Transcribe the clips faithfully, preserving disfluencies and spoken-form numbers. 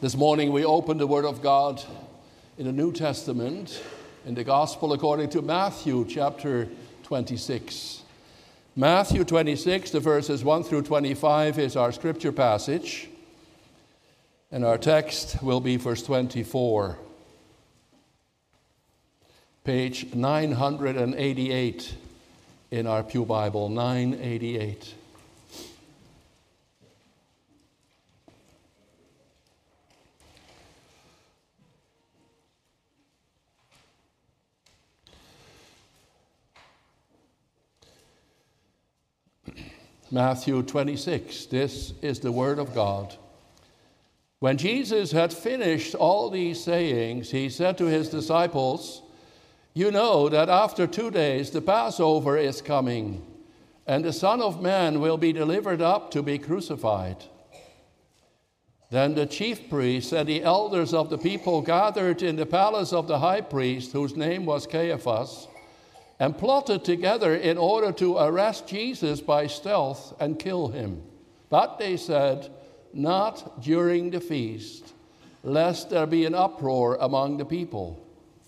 This morning we open the Word of God in the New Testament, in the Gospel according to Matthew chapter twenty-six. Matthew twenty-six, the verses one through twenty-five is our scripture passage, and our text will be verse twenty-four. Page nine hundred eighty-eight in our Pew Bible, nine eighty-eight. Matthew twenty-six, this is the word of God. When Jesus had finished all these sayings, he said to his disciples, "You know that after two days the Passover is coming, and the Son of Man will be delivered up to be crucified." Then the chief priests and the elders of the people gathered in the palace of the high priest, whose name was Caiaphas, and plotted together in order to arrest Jesus by stealth and kill him. But they said, "Not during the feast, lest there be an uproar among the people."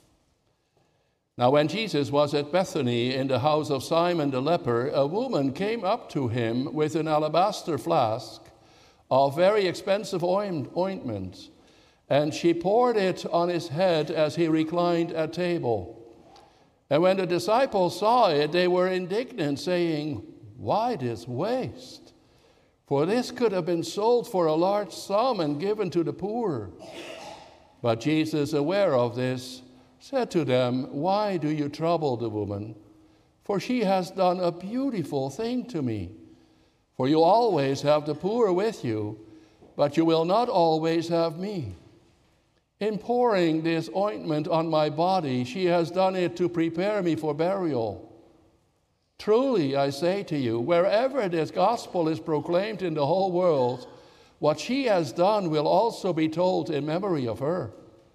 Now when Jesus was at Bethany in the house of Simon the leper, a woman came up to him with an alabaster flask of very expensive ointment, and she poured it on his head as he reclined at table. And when the disciples saw it, they were indignant, saying, "Why this waste? For this could have been sold for a large sum and given to the poor." But Jesus, aware of this, said to them, "Why do you trouble the woman? For she has done a beautiful thing to me. For you always have the poor with you, but you will not always have me. In pouring this ointment on my body, she has done it to prepare me for burial. Truly, I say to you, wherever this gospel is proclaimed in the whole world, what she has done will also be told in memory of her."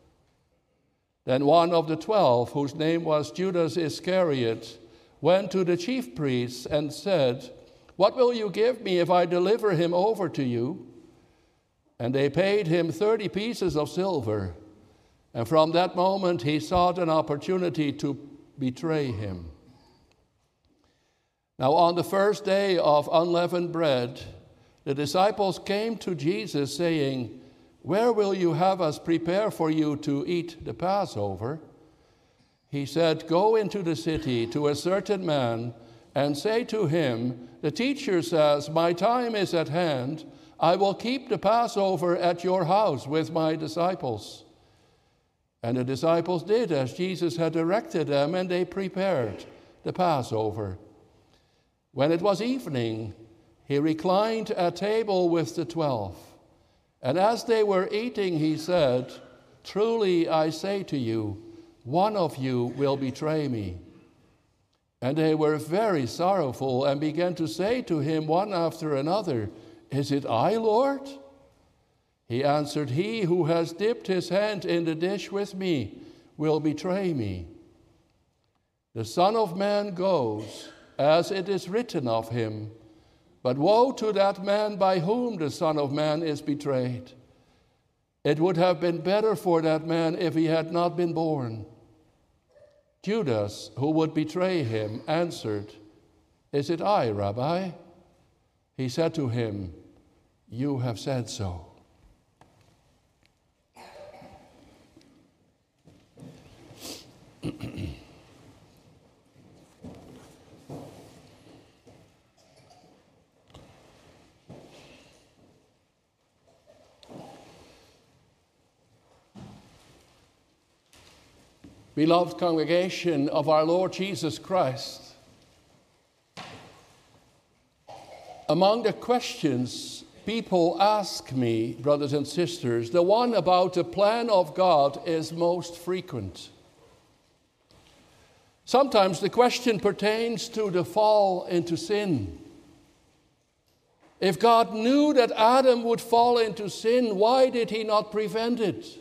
Then one of the twelve, whose name was Judas Iscariot, went to the chief priests and said, "What will you give me if I deliver him over to you?" And they paid him thirty pieces of silver. And from that moment he sought an opportunity to betray him. Now on the first day of unleavened bread, the disciples came to Jesus saying, "Where will you have us prepare for you to eat the Passover?" He said, "Go into the city to a certain man and say to him, 'The teacher says, my time is at hand. I will keep the Passover at your house with my disciples.'" And the disciples did as Jesus had directed them, and they prepared the Passover. When it was evening, he reclined at table with the twelve. And as they were eating, he said, "Truly I say to you, one of you will betray me." And they were very sorrowful and began to say to him one after another, "Is it I, Lord?" He answered, "He who has dipped his hand in the dish with me will betray me. The Son of Man goes, as it is written of him, but woe to that man by whom the Son of Man is betrayed. It would have been better for that man if he had not been born." Judas, who would betray him, answered, "Is it I, Rabbi?" He said to him, "You have said so." Beloved congregation of our Lord Jesus Christ, among the questions people ask me, brothers and sisters, the one about the plan of God is most frequent. Sometimes the question pertains to the fall into sin. If God knew that Adam would fall into sin, why did he not prevent it?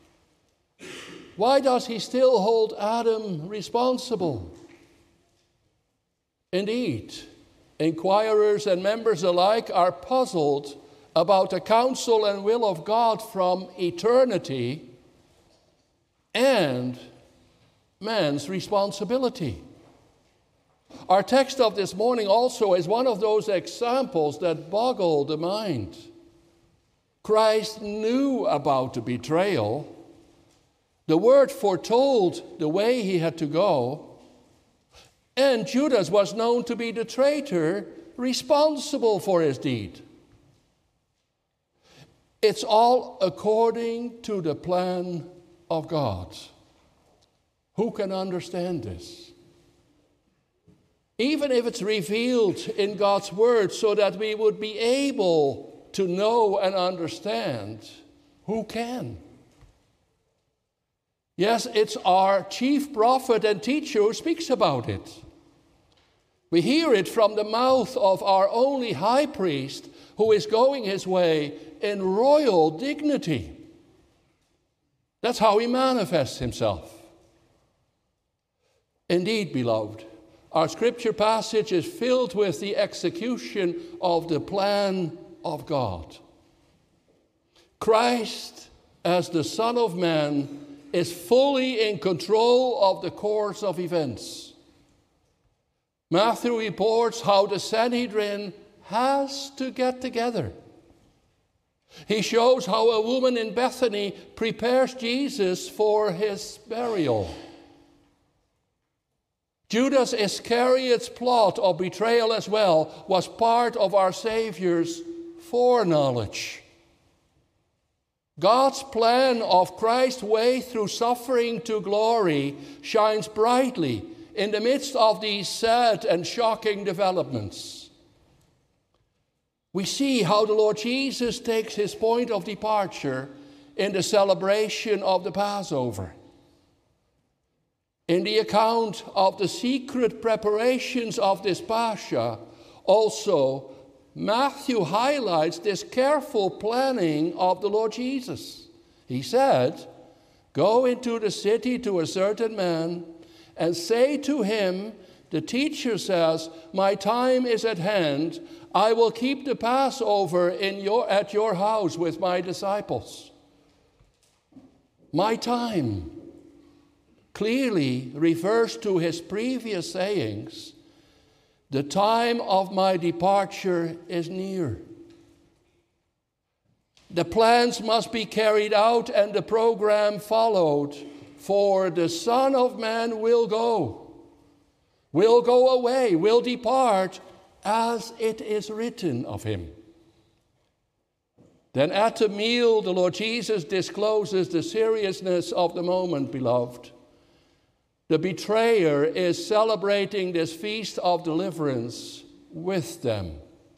Why does he still hold Adam responsible? Indeed, inquirers and members alike are puzzled about the counsel and will of God from eternity and man's responsibility. Our text of this morning also is one of those examples that boggle the mind. Christ knew about the betrayal. The word foretold the way he had to go. And Judas was known to be the traitor responsible for his deed. It's all according to the plan of God. Who can understand this? Even if it's revealed in God's word so that we would be able to know and understand, who can? Yes, it's our chief prophet and teacher who speaks about it. We hear it from the mouth of our only high priest who is going his way in royal dignity. That's how he manifests himself. Indeed, beloved, our scripture passage is filled with the execution of the plan of God. Christ, as the Son of Man, is fully in control of the course of events. Matthew reports how the Sanhedrin has to get together. He shows how a woman in Bethany prepares Jesus for his burial. Judas Iscariot's plot of betrayal as well was part of our Savior's foreknowledge. God's plan of Christ's way through suffering to glory shines brightly in the midst of these sad and shocking developments. We see how the Lord Jesus takes his point of departure in the celebration of the Passover. In the account of the secret preparations of this Pascha, also Matthew highlights this careful planning of the Lord Jesus. He said, "Go into the city to a certain man and say to him, the teacher says, my time is at hand. I will keep the Passover in your, at your house with my disciples." My time clearly refers to his previous sayings. The time of my departure is near. The plans must be carried out and the program followed, for the Son of Man will go, will go away, will depart, as it is written of him. Then at the meal, the Lord Jesus discloses the seriousness of the moment, beloved. The betrayer is celebrating this feast of deliverance with them.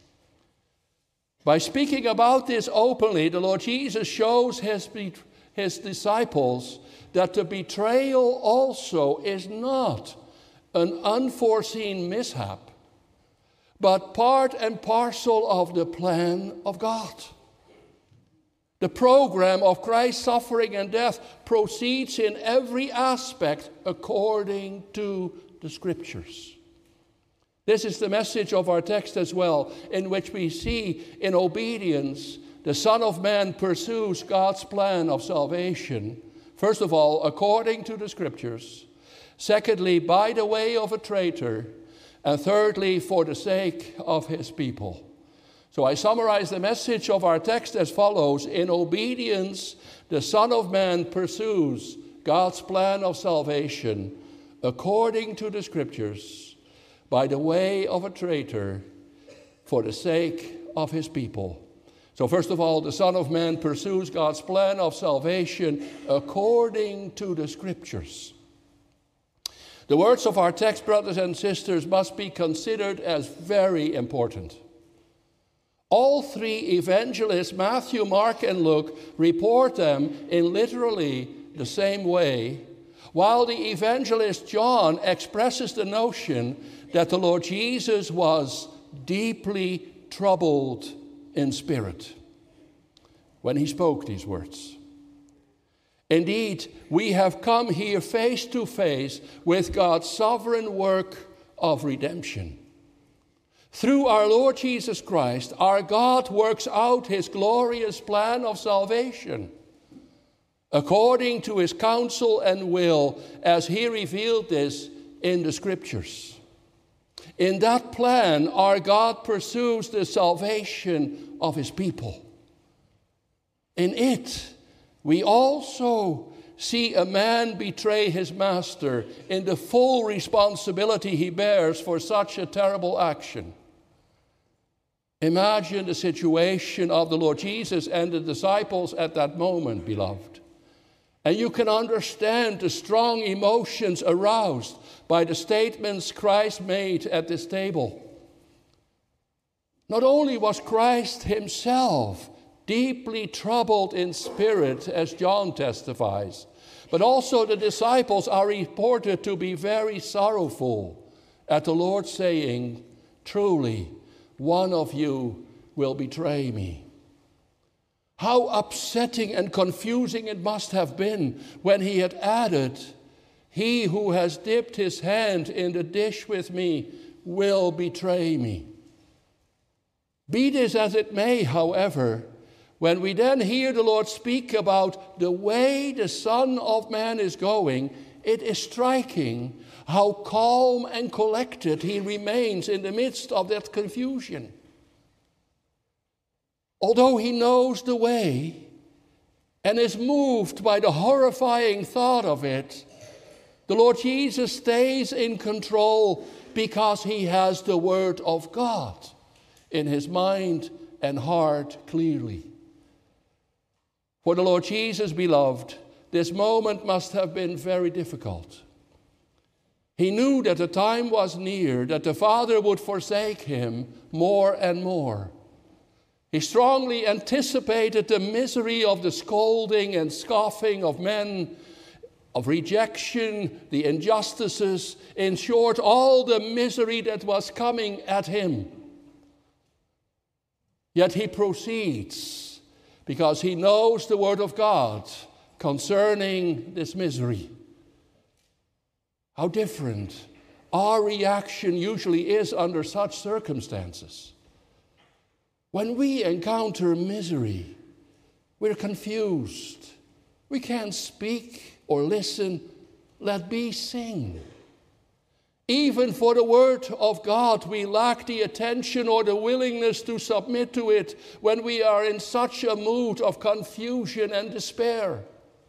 By speaking about this openly, the Lord Jesus shows his, his disciples that the betrayal also is not an unforeseen mishap, but part and parcel of the plan of God. The program of Christ's suffering and death proceeds in every aspect according to the Scriptures. This is the message of our text as well, in which we see in obedience the Son of Man pursues God's plan of salvation, first of all, according to the Scriptures, secondly, by the way of a traitor, and thirdly, for the sake of his people. So I summarize the message of our text as follows. In obedience, the Son of Man pursues God's plan of salvation according to the Scriptures, by the way of a traitor, for the sake of his people. So first of all, the Son of Man pursues God's plan of salvation according to the Scriptures. The words of our text, brothers and sisters, must be considered as very important. All three evangelists, Matthew, Mark, and Luke, report them in literally the same way, while the evangelist John expresses the notion that the Lord Jesus was deeply troubled in spirit when he spoke these words. Indeed, we have come here face to face with God's sovereign work of redemption. Through our Lord Jesus Christ, our God works out his glorious plan of salvation according to his counsel and will, as he revealed this in the Scriptures. In that plan, our God pursues the salvation of his people. In it, we also see a man betray his master in the full responsibility he bears for such a terrible action. Imagine the situation of the Lord Jesus and the disciples at that moment, beloved. And you can understand the strong emotions aroused by the statements Christ made at this table. Not only was Christ himself deeply troubled in spirit, as John testifies, but also the disciples are reported to be very sorrowful at the Lord saying, "Truly, one of you will betray me." How upsetting and confusing it must have been when he had added, "He who has dipped his hand in the dish with me will betray me." Be this as it may, however, when we then hear the Lord speak about the way the Son of Man is going, it is striking how calm and collected he remains in the midst of that confusion. Although he knows the way and is moved by the horrifying thought of it, the Lord Jesus stays in control because he has the Word of God in his mind and heart clearly. For the Lord Jesus, beloved, this moment must have been very difficult. He knew that the time was near, that the Father would forsake him more and more. He strongly anticipated the misery of the scolding and scoffing of men, of rejection, the injustices, in short, all the misery that was coming at him. Yet he proceeds because he knows the Word of God concerning this misery. How different our reaction usually is under such circumstances. When we encounter misery, we're confused. We can't speak or listen, let be sing. Even for the Word of God, we lack the attention or the willingness to submit to it when we are in such a mood of confusion and despair.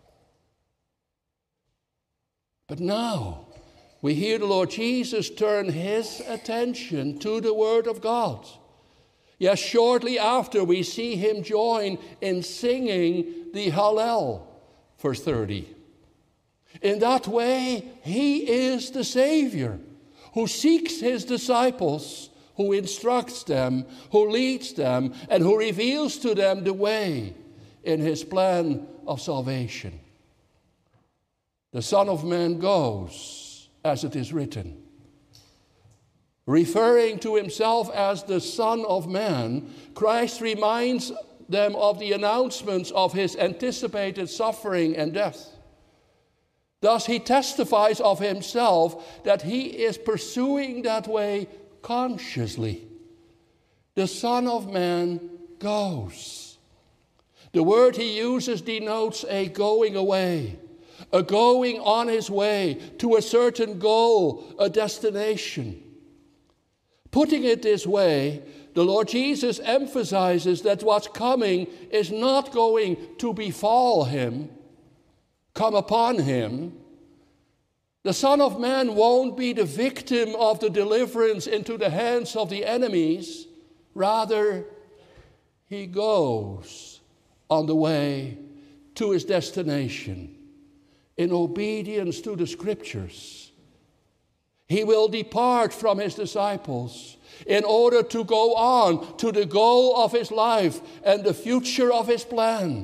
But now, we hear the Lord Jesus turn his attention to the Word of God. Yes, shortly after, we see him join in singing the Hallel, verse thirty. In that way, he is the Savior who seeks his disciples, who instructs them, who leads them, and who reveals to them the way in his plan of salvation. The Son of Man goes, as it is written. Referring to himself as the Son of Man, Christ reminds them of the announcements of his anticipated suffering and death. Thus, he testifies of himself that he is pursuing that way consciously. The Son of Man goes. The word he uses denotes a going away, a going on his way to a certain goal, a destination. Putting it this way, the Lord Jesus emphasizes that what's coming is not going to befall him, come upon him. The Son of Man won't be the victim of the deliverance into the hands of the enemies. Rather, he goes on the way to his destination in obedience to the Scriptures. He will depart from his disciples in order to go on to the goal of his life and the future of his plan.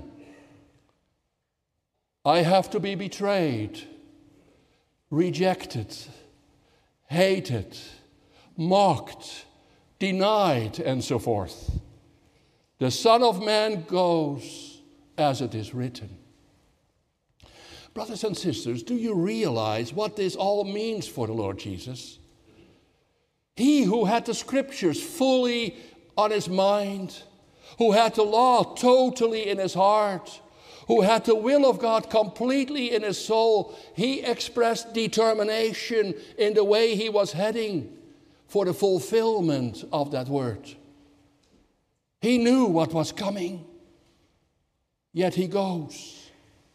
I have to be betrayed, rejected, hated, mocked, denied, and so forth. The Son of Man goes as it is written. Brothers and sisters, do you realize what this all means for the Lord Jesus? He who had the scriptures fully on his mind, who had the law totally in his heart, who had the will of God completely in his soul, he expressed determination in the way he was heading for the fulfillment of that word. He knew what was coming, yet he goes.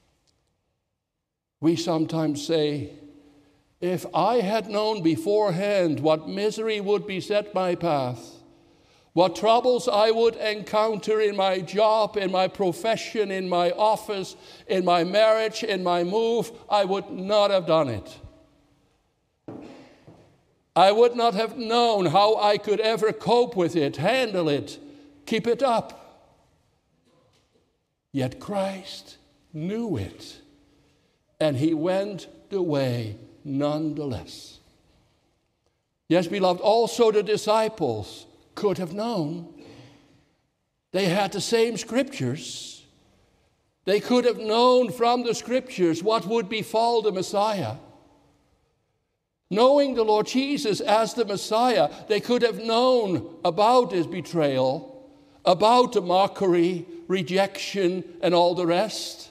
We sometimes say, if I had known beforehand what misery would beset my path, what troubles I would encounter in my job, in my profession, in my office, in my marriage, in my move, I would not have done it. I would not have known how I could ever cope with it, handle it, keep it up. Yet Christ knew it, and he went the way nonetheless. Yes, beloved, also the disciples could have known. They had the same scriptures. They could have known from the scriptures what would befall the Messiah. Knowing the Lord Jesus as the Messiah, they could have known about his betrayal, about the mockery, rejection, and all the rest.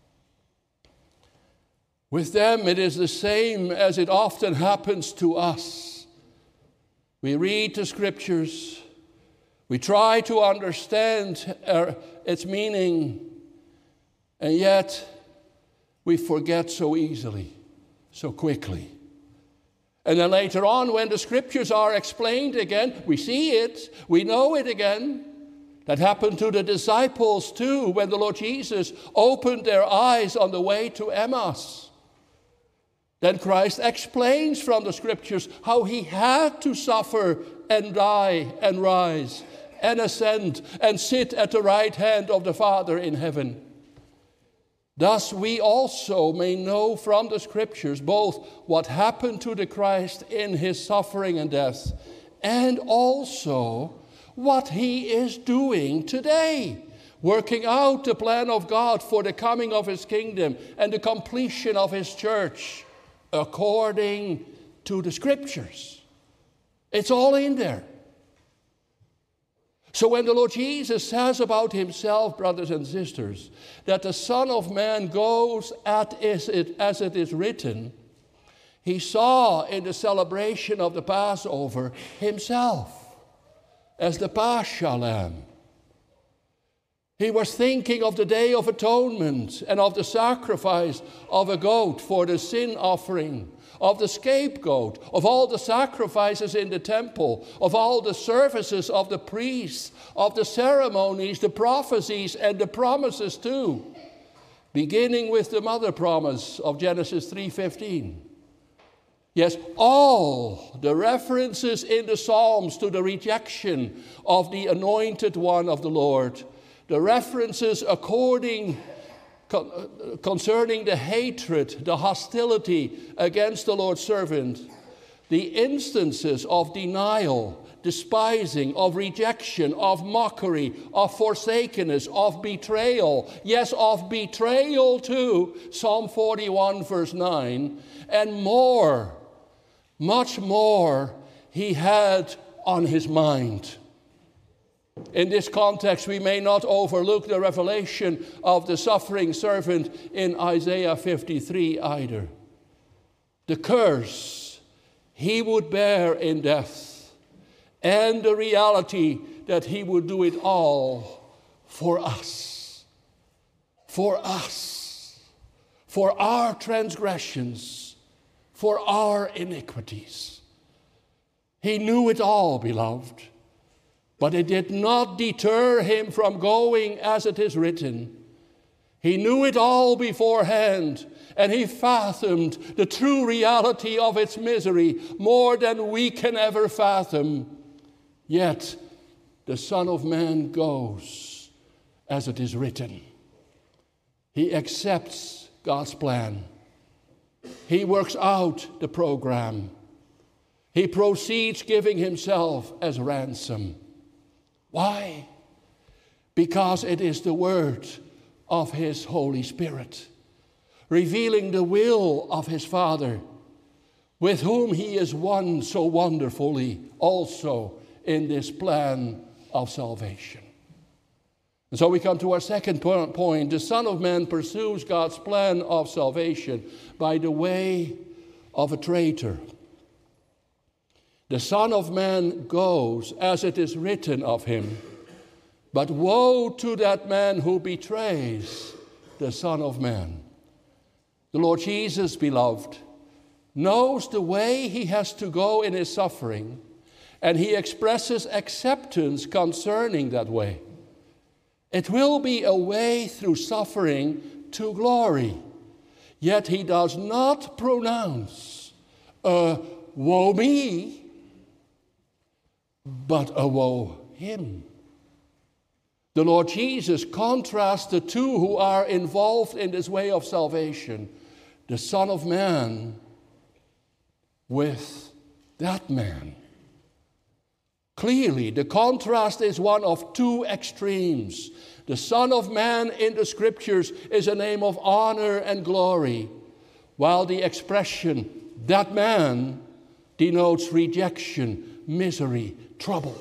With them, it is the same as it often happens to us. We read the scriptures, we try to understand uh, its meaning, and yet we forget so easily, so quickly. And then later on, when the scriptures are explained again, we see it, we know it again. That happened to the disciples too, when the Lord Jesus opened their eyes on the way to Emmaus. Then Christ explains from the scriptures how he had to suffer and die and rise and ascend and sit at the right hand of the Father in heaven. Thus we also may know from the scriptures both what happened to the Christ in his suffering and death, and also what he is doing today, working out the plan of God for the coming of his kingdom and the completion of his church, according to the scriptures. It's all in there. So when the Lord Jesus says about himself, brothers and sisters, that the Son of Man goes at it as it is written, he saw in the celebration of the Passover himself as the Paschal Lamb. He was thinking of the Day of Atonement and of the sacrifice of a goat for the sin offering, of the scapegoat, of all the sacrifices in the temple, of all the services of the priests, of the ceremonies, the prophecies, and the promises too, beginning with the mother promise of Genesis three fifteen. Yes, all the references in the Psalms to the rejection of the anointed one of the Lord, the references according, concerning the hatred, the hostility against the Lord's servant, the instances of denial, despising, of rejection, of mockery, of forsakenness, of betrayal, yes, of betrayal too, Psalm forty-one verse nine, and more, much more he had on his mind. In this context, we may not overlook the revelation of the suffering servant in Isaiah fifty-three either. The curse he would bear in death, and the reality that he would do it all for us, for us, for our transgressions, for our iniquities. He knew it all, beloved. But it did not deter him from going as it is written. He knew it all beforehand, and he fathomed the true reality of its misery more than we can ever fathom. Yet the Son of Man goes as it is written. He accepts God's plan. He works out the program. He proceeds giving himself as ransom. Why? Because it is the word of his Holy Spirit, revealing the will of his Father, with whom he is one so wonderfully also in this plan of salvation. And so we come to our second point. The Son of Man pursues God's plan of salvation by the way of a traitor. The Son of Man goes as it is written of him, but woe to that man who betrays the Son of Man. The Lord Jesus, beloved, knows the way he has to go in his suffering, and he expresses acceptance concerning that way. It will be a way through suffering to glory, yet he does not pronounce a woe me, but a woe him. The Lord Jesus contrasts the two who are involved in this way of salvation, the Son of Man with that man. Clearly, the contrast is one of two extremes. The Son of Man in the Scriptures is a name of honor and glory, while the expression, that man, denotes rejection, misery, trouble.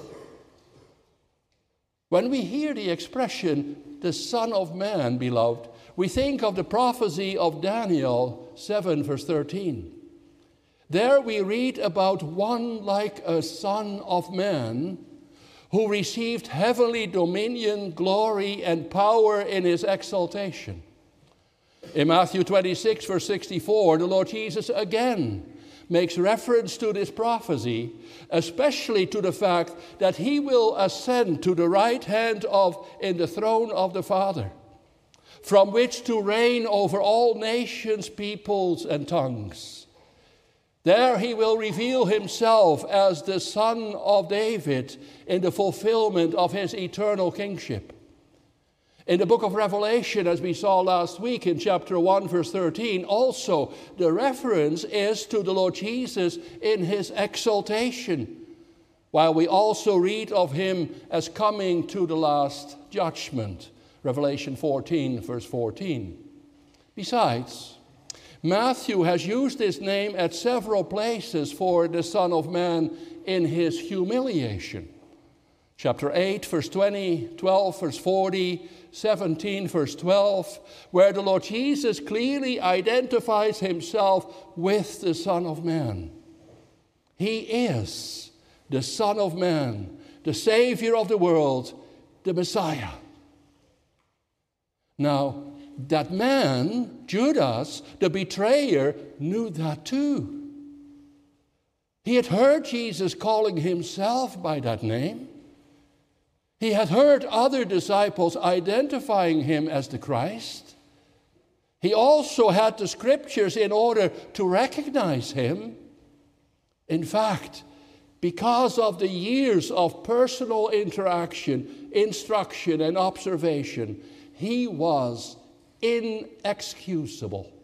When we hear the expression, the Son of Man, beloved, we think of the prophecy of Daniel seven, verse thirteen. There we read about one like a Son of Man who received heavenly dominion, glory, and power in his exaltation. In Matthew twenty-six, verse sixty-four, the Lord Jesus again makes reference to this prophecy, especially to the fact that he will ascend to the right hand of in the throne of the Father, from which to reign over all nations, peoples, and tongues. There he will reveal himself as the Son of David in the fulfillment of his eternal kingship. In the book of Revelation, as we saw last week in chapter one, verse thirteen, also the reference is to the Lord Jesus in his exaltation, while we also read of him as coming to the last judgment. Revelation fourteen, verse fourteen. Besides, Matthew has used this name at several places for the Son of Man in his humiliation. Chapter eight, verse twenty, twelve, verse forty, seventeen, verse twelve, where the Lord Jesus clearly identifies himself with the Son of Man. He is the Son of Man, the Savior of the world, the Messiah. Now, that man, Judas, the betrayer, knew that too. He had heard Jesus calling himself by that name. He had heard other disciples identifying him as the Christ. He also had the Scriptures in order to recognize him. In fact, because of the years of personal interaction, instruction, and observation, he was inexcusable.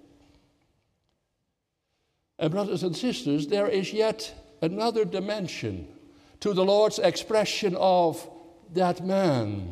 And brothers and sisters, there is yet another dimension to the Lord's expression of that man.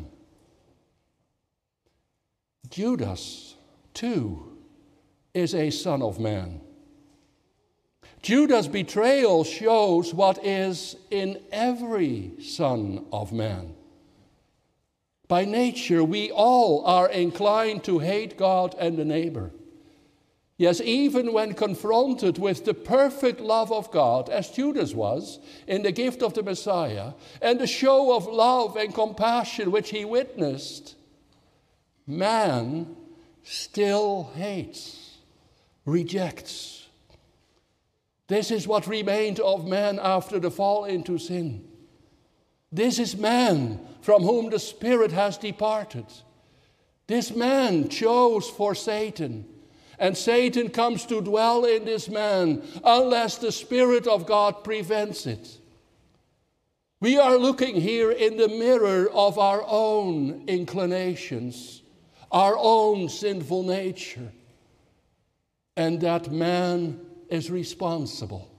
Judas, too, is a son of man. Judas' betrayal shows what is in every son of man. By nature, we all are inclined to hate God and the neighbor. Yes, even when confronted with the perfect love of God, as Judas was, in the gift of the Messiah, and the show of love and compassion which he witnessed, man still hates, rejects. This is what remained of man after the fall into sin. This is man from whom the Spirit has departed. This man chose for Satan, and Satan comes to dwell in this man unless the Spirit of God prevents it. We are looking here in the mirror of our own inclinations, our own sinful nature, and that man is responsible,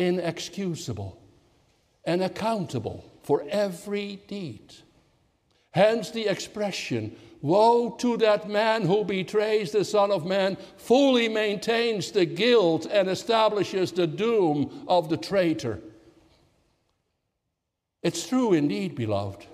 inexcusable, and accountable for every deed. Hence the expression, woe to that man who betrays the Son of Man, fully maintains the guilt and establishes the doom of the traitor. It's true indeed, beloved.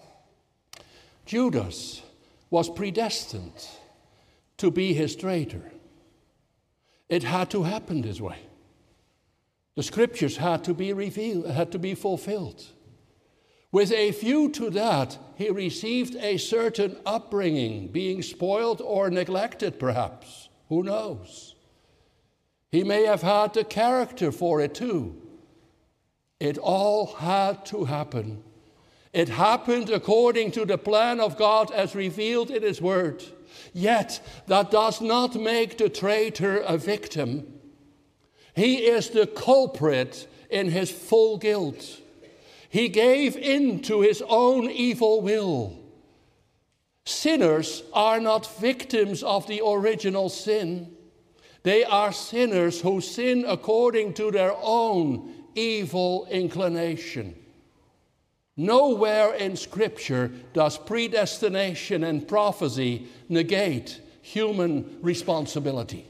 Judas was predestined to be his traitor. It had to happen this way. The scriptures had to be revealed, had to be fulfilled. With a view to that, he received a certain upbringing, being spoiled or neglected perhaps. Who knows? He may have had the character for it too. It all had to happen. It happened according to the plan of God as revealed in His Word. Yet that does not make the traitor a victim. He is the culprit in his full guilt. He gave in to his own evil will. Sinners are not victims of the original sin. They are sinners who sin according to their own evil inclination. Nowhere in Scripture does predestination and prophecy negate human responsibility.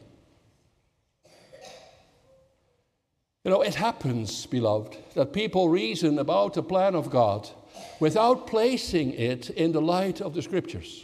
You know, it happens, beloved, that people reason about the plan of God without placing it in the light of the Scriptures.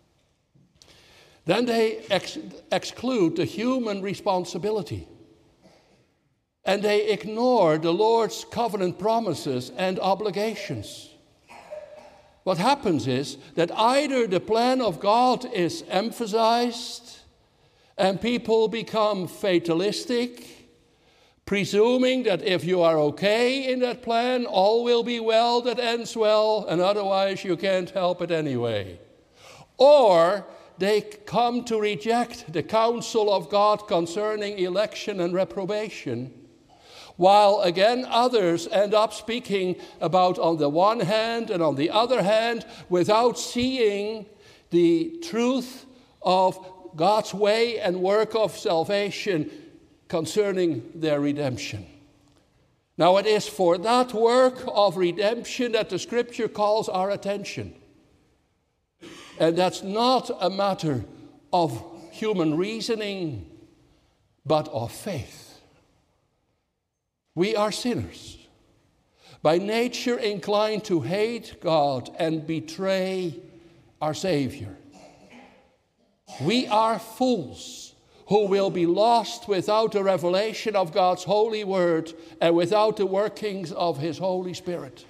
Then they ex- exclude the human responsibility. And they ignore the Lord's covenant promises and obligations. What happens is that either the plan of God is emphasized and people become fatalistic, presuming that if you are okay in that plan, all will be well that ends well, and otherwise you can't help it anyway. Or they come to reject the counsel of God concerning election and reprobation, while again others end up speaking about on the one hand and on the other hand without seeing the truth of God's way and work of salvation concerning their redemption. Now it is for that work of redemption that the Scripture calls our attention. And that's not a matter of human reasoning, but of faith. We are sinners, by nature inclined to hate God and betray our Savior. We are fools who will be lost without the revelation of God's holy word and without the workings of His Holy Spirit.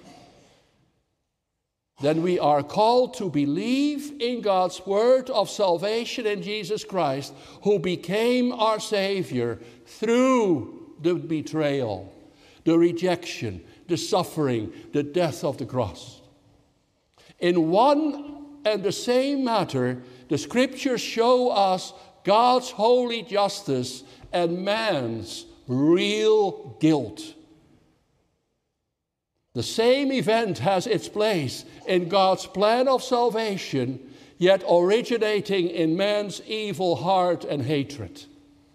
Then we are called to believe in God's word of salvation in Jesus Christ, who became our Savior through the betrayal, the rejection, the suffering, the death of the cross. In one and the same matter, the Scriptures show us God's holy justice and man's real guilt. The same event has its place in God's plan of salvation, yet originating in man's evil heart and hatred.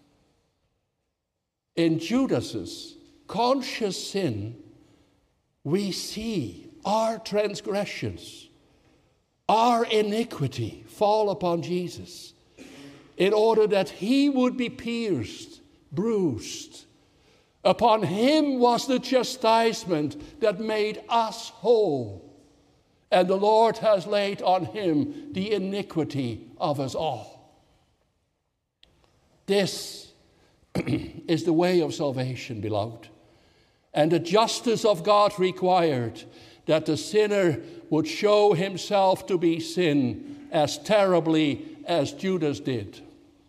In Judas's conscious sin, we see our transgressions, our iniquity fall upon Jesus, in order that He would be pierced, bruised. Upon Him was the chastisement that made us whole, and the Lord has laid on Him the iniquity of us all. This is the way of salvation, beloved. And the justice of God required that the sinner would show himself to be sin as terribly as Judas did.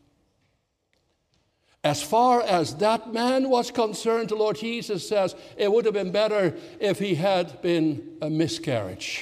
As far as that man was concerned, the Lord Jesus says it would have been better if he had been a miscarriage.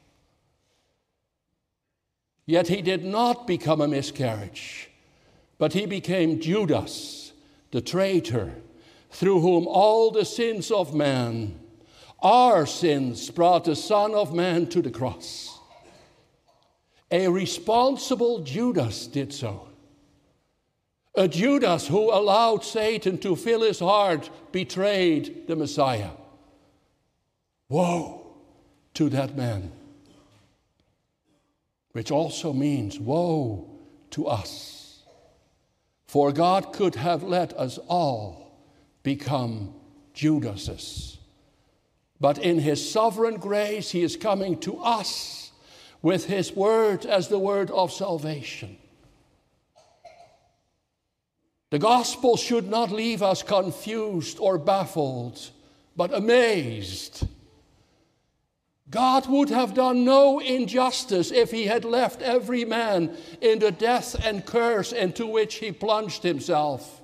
Yet he did not become a miscarriage, but he became Judas, the traitor, through whom all the sins of man, our sins, brought the Son of Man to the cross. A responsible Judas did so. A Judas who allowed Satan to fill his heart betrayed the Messiah. Woe to that man. which also means woe to us. For God could have let us all become Judases. But in his sovereign grace, he is coming to us with his word as the word of salvation. The gospel should not leave us confused or baffled, but amazed. God would have done no injustice if he had left every man in the death and curse into which he plunged himself.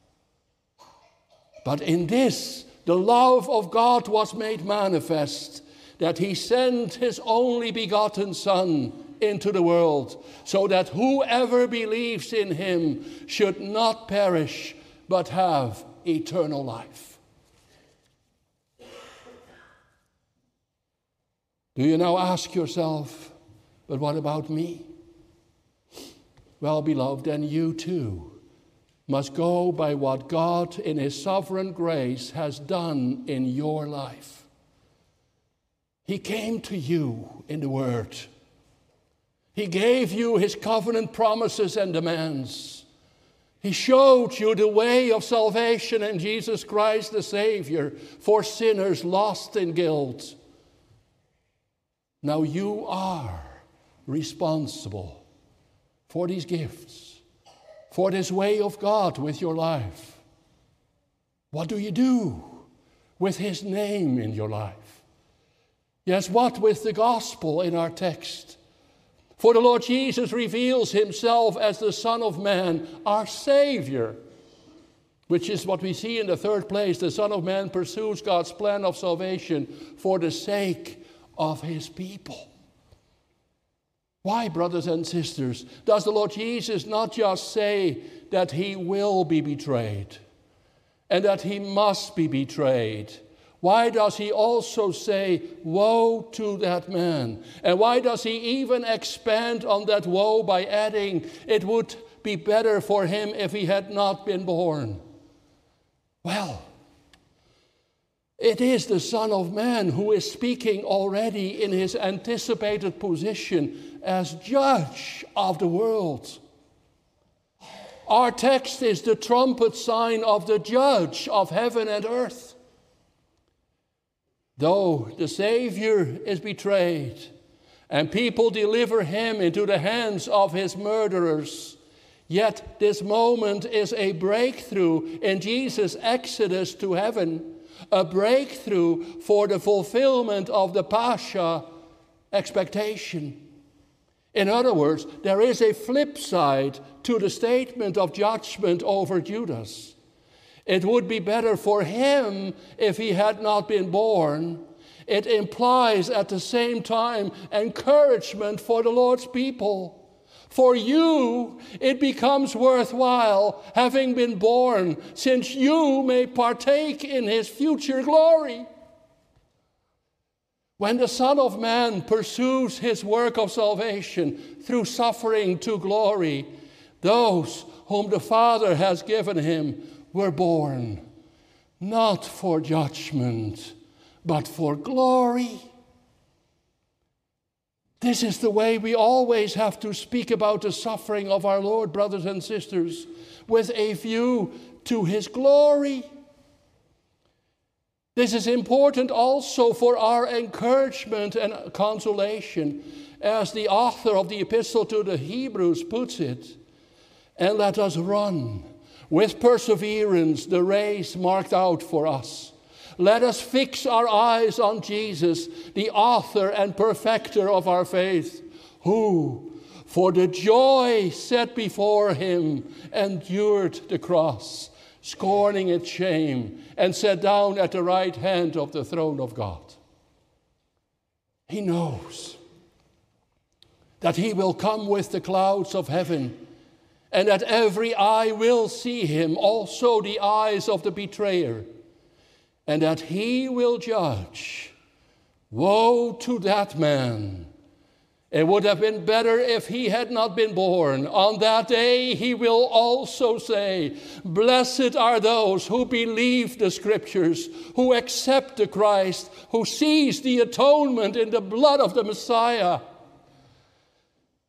But in this, the love of God was made manifest, that he sent his only begotten Son into the world, so that whoever believes in him should not perish, but have eternal life. Do you now ask yourself, but what about me? Well, beloved, then you too must go by what God in his sovereign grace has done in your life. He came to you in the Word. He gave you his covenant promises and demands. He showed you the way of salvation in Jesus Christ the Savior for sinners lost in guilt. Now you are responsible for these gifts, for this way of God with your life. What do you do with his name in your life? Yes, what with the gospel in our text? For the Lord Jesus reveals himself as the Son of Man, our Savior, which is what we see in the third place. The Son of Man pursues God's plan of salvation for the sake of his people. Why, brothers and sisters, does the Lord Jesus not just say that he will be betrayed and that he must be betrayed? Why does he also say, woe to that man? And why does he even expand on that woe by adding, it would be better for him if he had not been born? Well, it is the Son of Man who is speaking already in his anticipated position as judge of the world. Our text is the trumpet sign of the judge of heaven and earth. Though the Savior is betrayed and people deliver him into the hands of his murderers, yet this moment is a breakthrough in Jesus' exodus to heaven, a breakthrough for the fulfillment of the Pascha expectation. In other words, there is a flip side to the statement of judgment over Judas. It would be better for him if he had not been born. It implies at the same time encouragement for the Lord's people. For you, it becomes worthwhile having been born, since you may partake in his future glory. When the Son of Man pursues his work of salvation through suffering to glory, those whom the Father has given him were born, not for judgment, but for glory. This is the way we always have to speak about the suffering of our Lord, brothers and sisters, with a view to his glory. This is important also for our encouragement and consolation, as the author of the Epistle to the Hebrews puts it. And let us run with perseverance the race marked out for us. Let us fix our eyes on Jesus, the author and perfecter of our faith, who, for the joy set before him, endured the cross, scorning its shame, and sat down at the right hand of the throne of God. He knows that he will come with the clouds of heaven, and that every eye will see him, also the eyes of the betrayer, and that he will judge. Woe to that man! It would have been better if he had not been born. On that day he will also say, blessed are those who believe the Scriptures, who accept the Christ, who sees the atonement in the blood of the Messiah.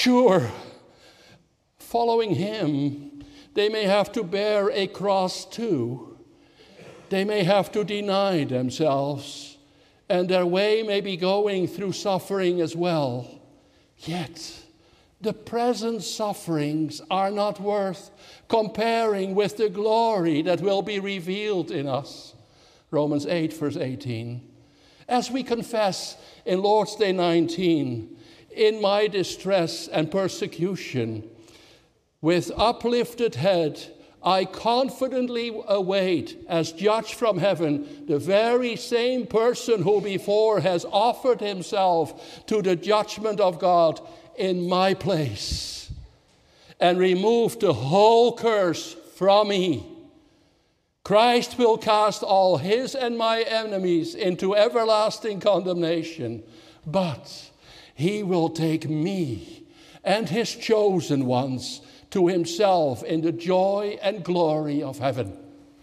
Sure, following him, they may have to bear a cross too. They may have to deny themselves, and their way may be going through suffering as well. Yet, the present sufferings are not worth comparing with the glory that will be revealed in us. Romans eight, verse eighteen. As we confess in Lord's Day nineteen, in my distress and persecution, with uplifted head, I confidently await, as judge from heaven, the very same person who before has offered himself to the judgment of God in my place and removed the whole curse from me. Christ will cast all his and my enemies into everlasting condemnation, but he will take me and his chosen ones to himself in the joy and glory of heaven.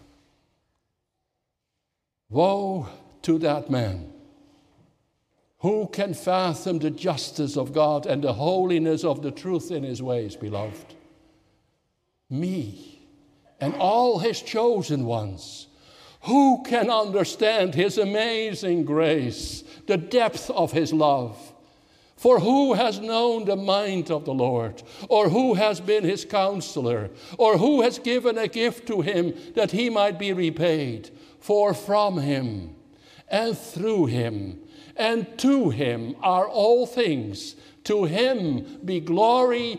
Woe to that man! Who can fathom the justice of God and the holiness of the truth in his ways, beloved? Me and all his chosen ones. Who can understand his amazing grace, the depth of his love? For who has known the mind of the Lord? Or who has been his counselor? Or who has given a gift to him that he might be repaid? For from him and through him and to him are all things. To him be glory